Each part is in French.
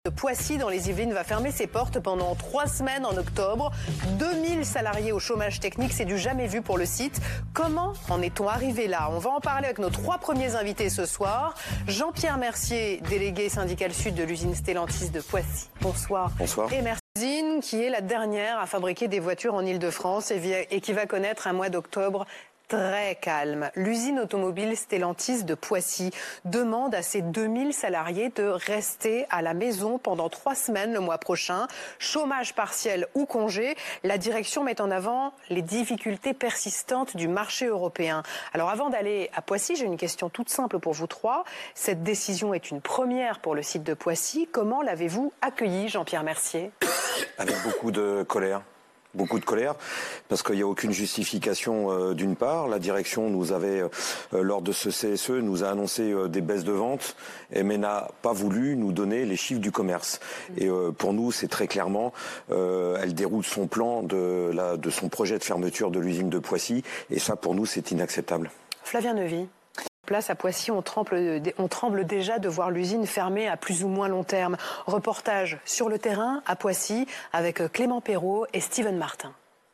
Poissy dans les Yvelines va fermer ses portes pendant 3 semaines en octobre. 2000 salariés au chômage technique, c'est du jamais vu pour le site. Comment en est-on arrivé là? On va en parler avec nos 3 premiers invités ce soir. Jean-Pierre Mercier, délégué syndical sud de l'usine Stellantis de Poissy. Bonsoir. Bonsoir. Et merci. L'usine qui est la dernière à fabriquer des voitures en Ile-de-France et qui va connaître un mois d'octobre très calme. L'usine automobile Stellantis de Poissy demande à ses 2000 salariés de rester à la maison pendant 3 semaines le mois prochain. Chômage partiel ou congé. La direction met en avant les difficultés persistantes du marché européen. Alors avant d'aller à Poissy, j'ai une question toute simple pour vous 3. Cette décision est une première pour le site de Poissy. Comment l'avez-vous accueillie, Jean-Pierre Mercier? Avec beaucoup de colère. Beaucoup de colère, parce qu'il n'y a aucune justification d'une part. La direction nous avait, lors de ce CSE, nous a annoncé des baisses de vente, mais n'a pas voulu nous donner les chiffres du commerce. Et pour nous, c'est très clairement, elle déroule son plan de son projet de fermeture de l'usine de Poissy, et ça, pour nous, c'est inacceptable. Flavien Neuvy. Place à Poissy, on tremble déjà de voir l'usine fermée à plus ou moins long terme. Reportage sur le terrain à Poissy avec Clément Perrault et Steven Martin.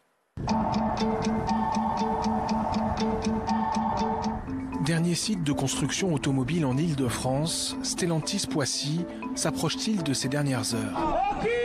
Dernier site de construction automobile en Ile-de-France, Stellantis Poissy s'approche-t-il de ces dernières heures?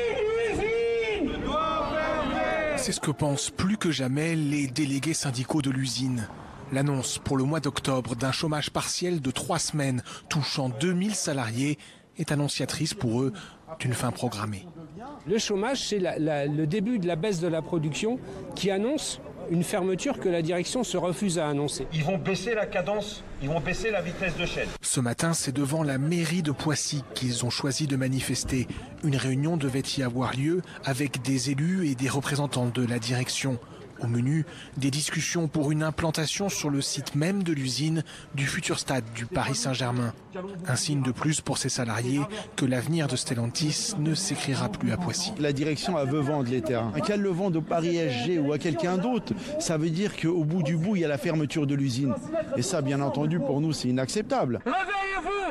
C'est ce que pensent plus que jamais les délégués syndicaux de l'usine. L'annonce pour le mois d'octobre d'un chômage partiel de 3 semaines touchant 2000 salariés est annonciatrice pour eux d'une fin programmée. Le chômage, c'est le début de la baisse de la production qui annonce une fermeture que la direction se refuse à annoncer. Ils vont baisser la cadence, ils vont baisser la vitesse de chaîne. Ce matin, c'est devant la mairie de Poissy qu'ils ont choisi de manifester. Une réunion devait y avoir lieu avec des élus et des représentants de la direction. Au menu, des discussions pour une implantation sur le site même de l'usine du futur stade du Paris Saint-Germain. Un signe de plus pour ces salariés que l'avenir de Stellantis ne s'écrira plus à Poissy. La direction, elle veut vendre les terrains. Qu'elle le vende au Paris SG ou à quelqu'un d'autre, ça veut dire qu'au bout du bout, il y a la fermeture de l'usine. Et ça, bien entendu, pour nous, c'est inacceptable. Réveillez-vous !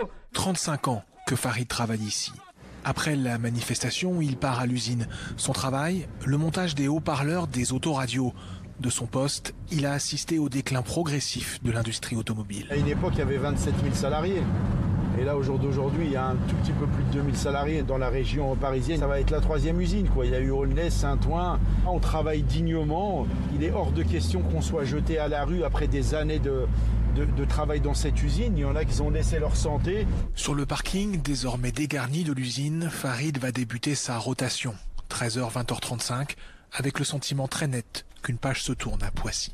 35 ans que Farid travaille ici. Après la manifestation, il part à l'usine. Son travail, le montage des haut-parleurs des autoradios. De son poste, il a assisté au déclin progressif de l'industrie automobile. À une époque, il y avait 27 000 salariés. Et là, au jour d'aujourd'hui, il y a un tout petit peu plus de 2000 salariés dans la région parisienne. Ça va être la 3e usine, quoi. Il y a eu Aulnay, Saint-Ouen. On travaille dignement. Il est hors de question qu'on soit jeté à la rue après des années de travail dans cette usine. Il y en a qui ont laissé leur santé. Sur le parking, désormais dégarni de l'usine, Farid va débuter sa rotation. 13h, 20h35, avec le sentiment très net qu'une page se tourne à Poissy.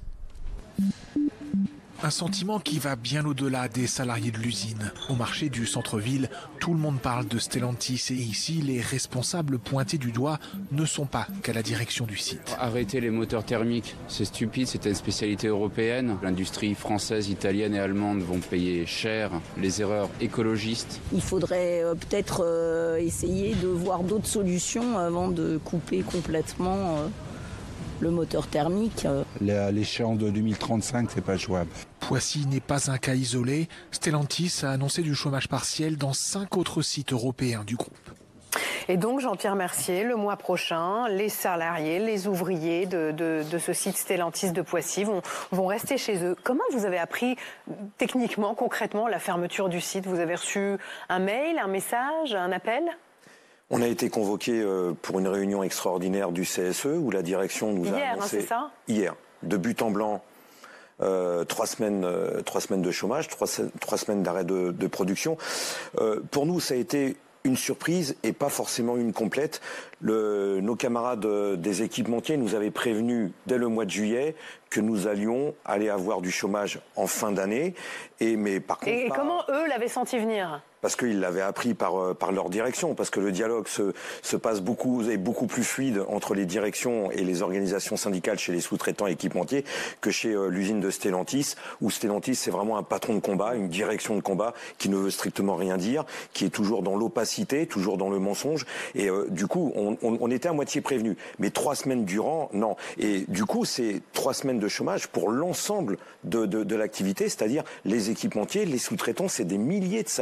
Un sentiment qui va bien au-delà des salariés de l'usine. Au marché du centre-ville, tout le monde parle de Stellantis et ici, les responsables pointés du doigt ne sont pas qu'à la direction du site. Arrêter les moteurs thermiques, c'est stupide, c'est une spécialité européenne. L'industrie française, italienne et allemande vont payer cher les erreurs écologistes. Il faudrait peut-être essayer de voir d'autres solutions avant de couper complètement le moteur thermique. L'échéance de 2035, c'est pas jouable. Poissy n'est pas un cas isolé. Stellantis a annoncé du chômage partiel dans 5 autres sites européens du groupe. Et donc, Jean-Pierre Mercier, le mois prochain, les salariés, les ouvriers de ce site Stellantis de Poissy vont rester chez eux. Comment vous avez appris techniquement, concrètement, la fermeture du site? Vous avez reçu un mail, un message, un appel? On a été convoqué pour une réunion extraordinaire du CSE où la direction nous a annoncé... Hier, c'est ça? Hier, de but en blanc, 3 semaines de chômage, 3 semaines d'arrêt de production. Pour nous, ça a été une surprise et pas forcément une complète. Nos camarades des équipementiers nous avaient prévenus dès le mois de juillet que nous allions aller avoir du chômage en fin d'année. Mais par contre, et comment eux l'avaient senti venir? Parce qu'ils l'avaient appris par leur direction, parce que le dialogue se passe est beaucoup plus fluide entre les directions et les organisations syndicales chez les sous-traitants équipementiers que chez l'usine de Stellantis, où Stellantis c'est vraiment un patron de combat, une direction de combat qui ne veut strictement rien dire, qui est toujours dans l'opacité, toujours dans le mensonge. Et du coup, on était à moitié prévenus. Mais 3 semaines durant, non. Et du coup, c'est 3 semaines de chômage pour l'ensemble de l'activité, c'est-à-dire les équipementiers, les sous-traitants, c'est des milliers de salariés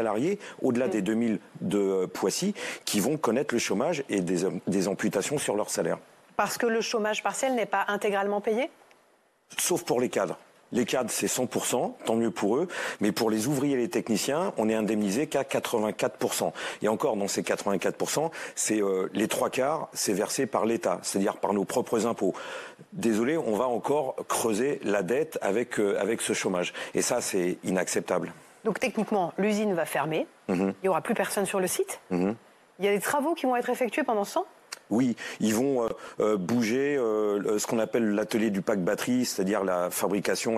au-delà des 2000 de Poissy, qui vont connaître le chômage et des amputations sur leur salaire. Parce que le chômage partiel n'est pas intégralement payé ? Sauf pour les cadres. Les cadres, c'est 100%, tant mieux pour eux. Mais pour les ouvriers et les techniciens, on est indemnisé qu'à 84%. Et encore, dans ces 84%, c'est les 3/4, c'est versé par l'État, c'est-à-dire par nos propres impôts. Désolé, on va encore creuser la dette avec ce chômage. Et ça, c'est inacceptable. Donc techniquement, l'usine va fermer. Il n'y aura plus personne sur le site. Il y a des travaux qui vont être effectués pendant ce temps ? Oui, ils vont bouger ce qu'on appelle l'atelier du pack batterie, c'est-à-dire la fabrication,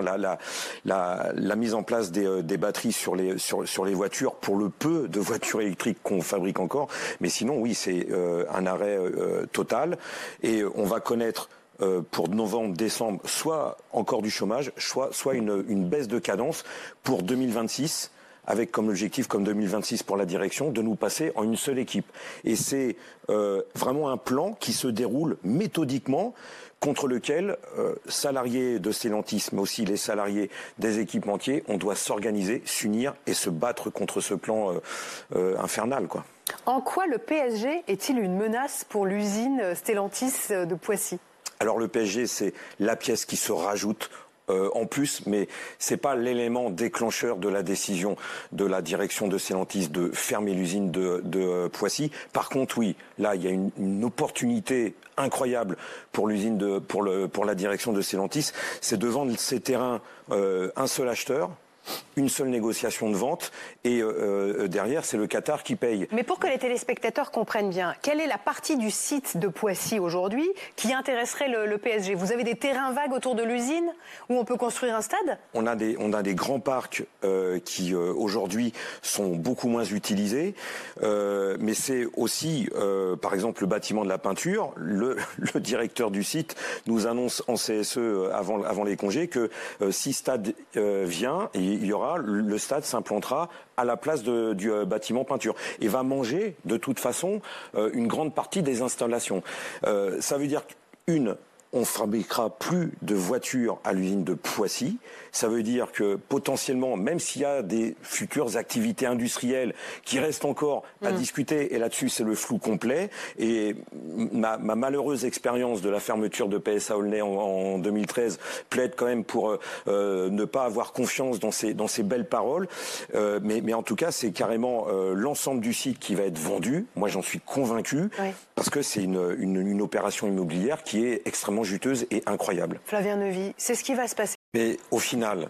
la mise en place des batteries sur les voitures, pour le peu de voitures électriques qu'on fabrique encore. Mais sinon, oui, c'est un arrêt total. Et on va connaître pour novembre, décembre, soit encore du chômage, soit une baisse de cadence pour 2026. Avec comme objectif, comme 2026 pour la direction, de nous passer en une seule équipe. Et c'est vraiment un plan qui se déroule méthodiquement, contre lequel salariés de Stellantis, mais aussi les salariés des équipementiers, on doit s'organiser, s'unir et se battre contre ce plan infernal, quoi. En quoi le PSG est-il une menace pour l'usine Stellantis de Poissy ? Alors le PSG, c'est la pièce qui se rajoute en plus, mais c'est pas l'élément déclencheur de la décision de la direction de Stellantis de fermer l'usine de Poissy. Par contre, oui, là, il y a une opportunité incroyable pour l'usine pour la direction de Stellantis, c'est de vendre ces terrains un seul acheteur, une seule négociation de vente, et derrière, c'est le Qatar qui paye. Mais pour que les téléspectateurs comprennent bien, quelle est la partie du site de Poissy aujourd'hui qui intéresserait le PSG ? Vous avez des terrains vagues autour de l'usine où on peut construire un stade ? On a des grands parcs qui aujourd'hui sont beaucoup moins utilisés, mais c'est aussi, par exemple, le bâtiment de la peinture. Le directeur du site nous annonce en CSE avant les congés que si stade vient, il y aura, le stade s'implantera à la place du bâtiment peinture et va manger de toute façon une grande partie des installations. Ça veut dire on fabriquera plus de voitures à l'usine de Poissy. Ça veut dire que potentiellement, même s'il y a des futures activités industrielles qui restent encore à discuter, et là-dessus c'est le flou complet, et ma malheureuse expérience de la fermeture de PSA Aulnay en 2013 plaide quand même pour ne pas avoir confiance dans ces belles paroles, mais en tout cas c'est carrément l'ensemble du site qui va être vendu. Moi j'en suis convaincu, parce que c'est une opération immobilière qui est extrêmement juteuse et incroyable. Flavien Neuvy, c'est ce qui va se passer. Mais au final,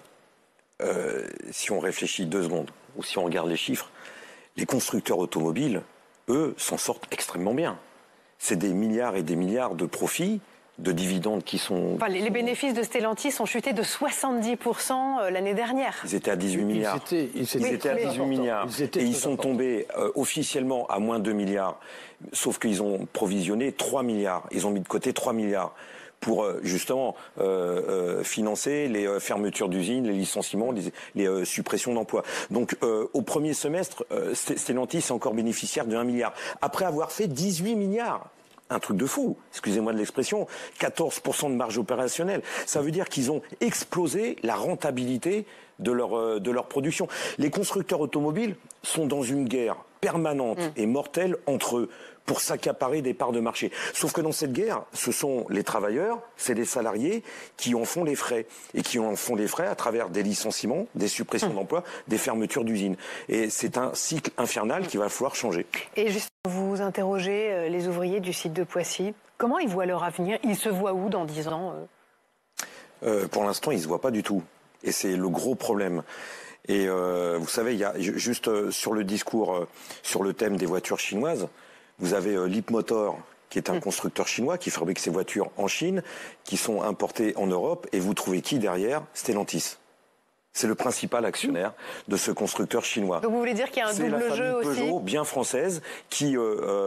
si on réfléchit 2 secondes, ou si on regarde les chiffres, les constructeurs automobiles, eux, s'en sortent extrêmement bien. C'est des milliards et des milliards de profits, de dividendes qui sont... Enfin, les bénéfices de Stellantis ont chuté de 70% l'année dernière. Ils étaient à 18 milliards. Ils étaient à 18 milliards. Et ils sont tombés officiellement à moins 2 milliards. Sauf qu'ils ont provisionné 3 milliards. Ils ont mis de côté 3 milliards pour justement financer les fermetures d'usines, les licenciements, les suppressions d'emplois. Donc au premier semestre, Stellantis est encore bénéficiaire de 1 milliard. Après avoir fait 18 milliards. Un truc de fou, excusez-moi de l'expression, 14% de marge opérationnelle. Ça veut dire qu'ils ont explosé la rentabilité de leur production. Les constructeurs automobiles sont dans une guerre permanente et mortelle entre eux pour s'accaparer des parts de marché. Sauf que dans cette guerre, ce sont les travailleurs, c'est les salariés qui en font les frais. Et qui en font les frais à travers des licenciements, des suppressions d'emplois, des fermetures d'usines. Et c'est un cycle infernal qu'il va falloir changer. Et juste, vous interrogez les ouvriers du site de Poissy. Comment ils voient leur avenir ? Ils se voient où dans 10 ans Pour l'instant, ils ne se voient pas du tout. Et c'est le gros problème. Et vous savez, il y a juste sur le discours, sur le thème des voitures chinoises, vous avez Leapmotor, qui est un constructeur chinois qui fabrique ses voitures en Chine, qui sont importées en Europe, et vous trouvez qui derrière ? Stellantis. C'est le principal actionnaire de ce constructeur chinois. Donc vous voulez dire qu'il y a un double jeu aussi ? C'est la famille Peugeot, bien française, qui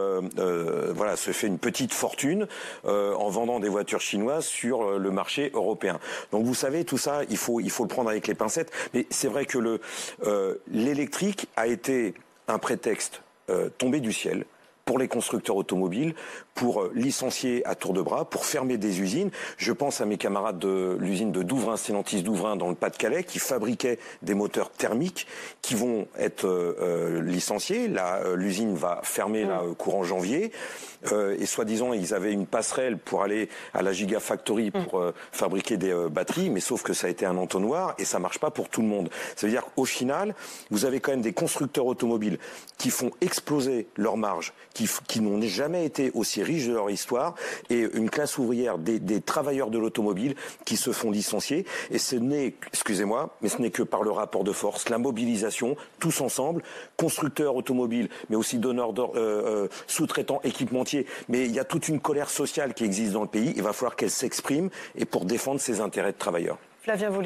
se fait une petite fortune en vendant des voitures chinoises sur le marché européen. Donc vous savez, tout ça, il faut le prendre avec les pincettes. Mais c'est vrai que l'électrique a été un prétexte tombé du ciel pour les constructeurs automobiles, pour licencier à tour de bras, pour fermer des usines. Je pense à mes camarades de l'usine de Douvrin, Stellantis Douvrin, dans le Pas-de-Calais, qui fabriquaient des moteurs thermiques qui vont être licenciés. L'usine va fermer courant janvier. Et soi-disant, ils avaient une passerelle pour aller à la Gigafactory pour fabriquer des batteries, mais sauf que ça a été un entonnoir et ça marche pas pour tout le monde. Ça veut dire qu'au final, vous avez quand même des constructeurs automobiles qui font exploser leurs marges, qui n'ont jamais été aussi riches de leur histoire, et une classe ouvrière, des travailleurs de l'automobile qui se font licencier. Et ce n'est, excusez-moi, mais ce n'est que par le rapport de force, la mobilisation, tous ensemble, constructeurs automobiles, mais aussi donneurs d'ordre, sous-traitants, équipementiers. Mais il y a toute une colère sociale qui existe dans le pays. Il va falloir qu'elle s'exprime et pour défendre ses intérêts de travailleurs. Flavien